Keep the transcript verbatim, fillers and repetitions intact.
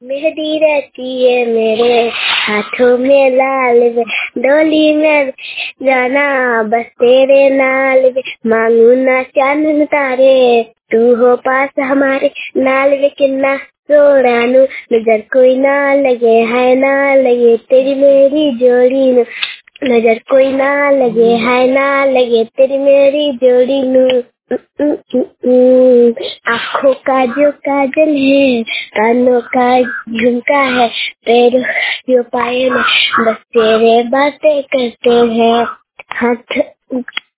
मेहंदी रहती है मेरे हाथों में लाल वे, डोली में जाना बस तेरे नाल वे, मांगू ना चांदन तारे तू हो पास हमारे, नाल वे किन्ना सोना नू, नजर कोई ना लगे है ना लगे तेरी मेरी जोड़ी नू, नजर कोई ना लगे है ना लगे तेरी मेरी जोड़ी नू। आँखों का जो काजल है, कानों का झुमका है, पैरों जो पायल है, बस तेरे बातें करते हैं हाथ